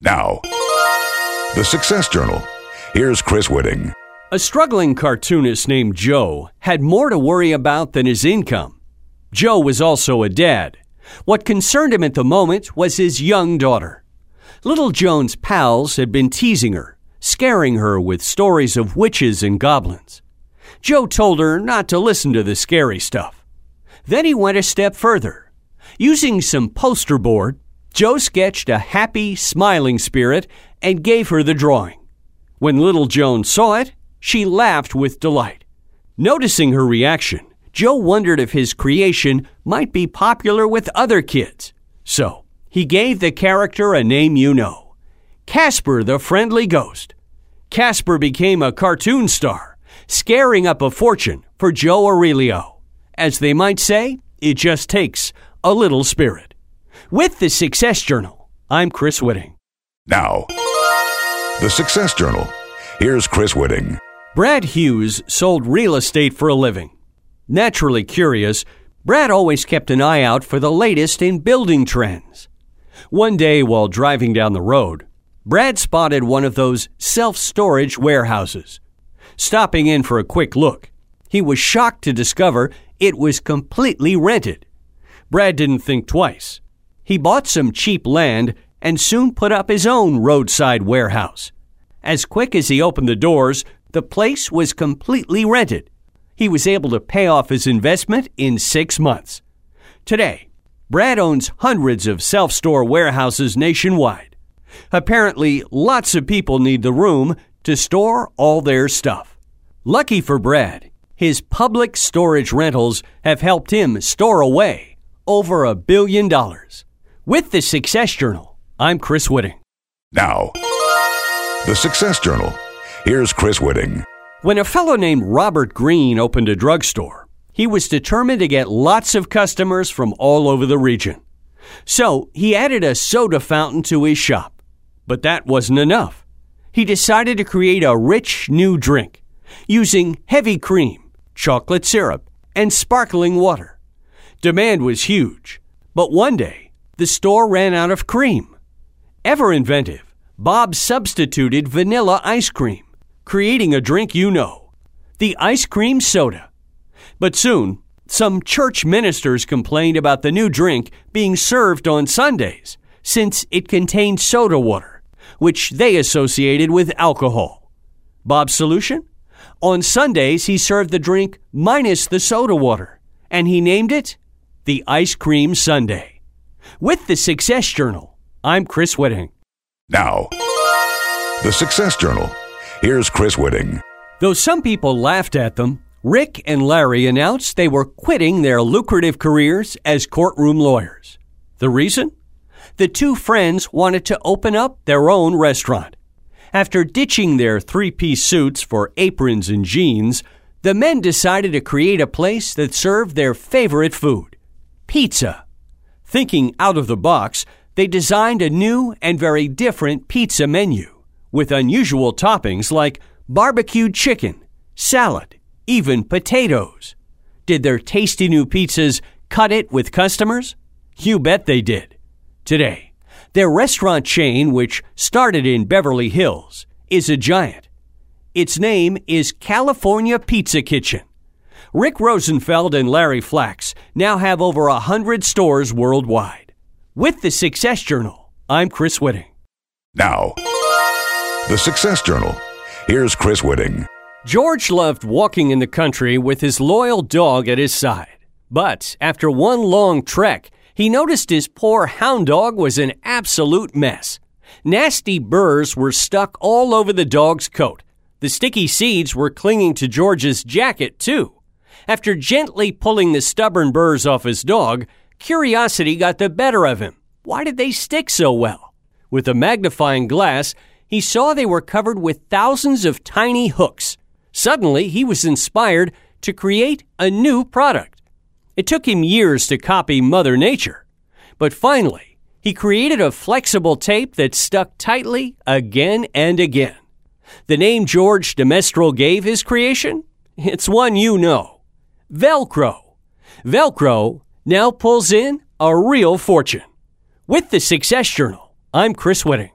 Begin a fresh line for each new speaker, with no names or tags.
Now, the Success Journal. Here's Chris Whitting.
A struggling cartoonist named Joe had more to worry about than his income. Joe was also a dad. What concerned him at the moment was his young daughter. Little Joan's pals had been teasing her, scaring her with stories of witches and goblins. Joe told her not to listen to the scary stuff. Then he went a step further. Using some poster board, Joe sketched a happy, smiling spirit and gave her the drawing. When little Joan saw it, she laughed with delight. Noticing her reaction, Joe wondered if his creation might be popular with other kids. So, he gave the character a name you know, Casper the Friendly Ghost. Casper became a cartoon star, scaring up a fortune for Joe Aurelio. As they might say, it just takes a little spirit. With the Success Journal, I'm Chris Whitting.
Now, the Success Journal. Here's Chris Whitting.
Brad Hughes sold real estate for a living. Naturally curious, Brad always kept an eye out for the latest in building trends. One day while driving down the road, Brad spotted one of those self-storage warehouses. Stopping in for a quick look, he was shocked to discover it was completely rented. Brad didn't think twice. He bought some cheap land and soon put up his own roadside warehouse. As quick as he opened the doors, the place was completely rented. He was able to pay off his investment in 6 months. Today, Brad owns hundreds of self-store warehouses nationwide. Apparently, lots of people need the room to store all their stuff. Lucky for Brad, his public storage rentals have helped him store away over $1 billion. With the Success Journal, I'm Chris Whitting.
Now, the Success Journal. Here's Chris Whitting.
When a fellow named Robert Greene opened a drugstore, he was determined to get lots of customers from all over the region. So he added a soda fountain to his shop. But that wasn't enough. He decided to create a rich new drink using heavy cream, chocolate syrup, and sparkling water. Demand was huge, but one day the store ran out of cream. Ever inventive, Bob substituted vanilla ice cream, creating a drink you know, the ice cream soda. But soon, some church ministers complained about the new drink being served on Sundays, since it contained soda water, which they associated with alcohol. Bob's solution? On Sundays, he served the drink minus the soda water, and he named it the Ice Cream Sundae. With the Success Journal, I'm Chris Whitting.
Now, the Success Journal. Here's Chris Whitting.
Though some people laughed at them, Rick and Larry announced they were quitting their lucrative careers as courtroom lawyers. The reason? The two friends wanted to open up their own restaurant. After ditching their three-piece suits for aprons and jeans, the men decided to create a place that served their favorite food, pizza. Thinking out of the box, they designed a new and very different pizza menu, with unusual toppings like barbecued chicken, salad, even potatoes. Did their tasty new pizzas cut it with customers? You bet they did. Today, their restaurant chain, which started in Beverly Hills, is a giant. Its name is California Pizza Kitchen. Rick Rosenfeld and Larry Flax now have over 100 stores worldwide. With the Success Journal, I'm Chris Whitting.
Now, the Success Journal. Here's Chris Whitting.
George loved walking in the country with his loyal dog at his side. But after one long trek, he noticed his poor hound dog was an absolute mess. Nasty burrs were stuck all over the dog's coat. The sticky seeds were clinging to George's jacket, too. After gently pulling the stubborn burrs off his dog, curiosity got the better of him. Why did they stick so well? With a magnifying glass, he saw they were covered with thousands of tiny hooks. Suddenly, he was inspired to create a new product. It took him years to copy Mother Nature, but finally, he created a flexible tape that stuck tightly again and again. The name George DeMestral gave his creation? It's one you know. Velcro. Velcro now pulls in a real fortune. With the Success Journal, I'm Chris Whitting.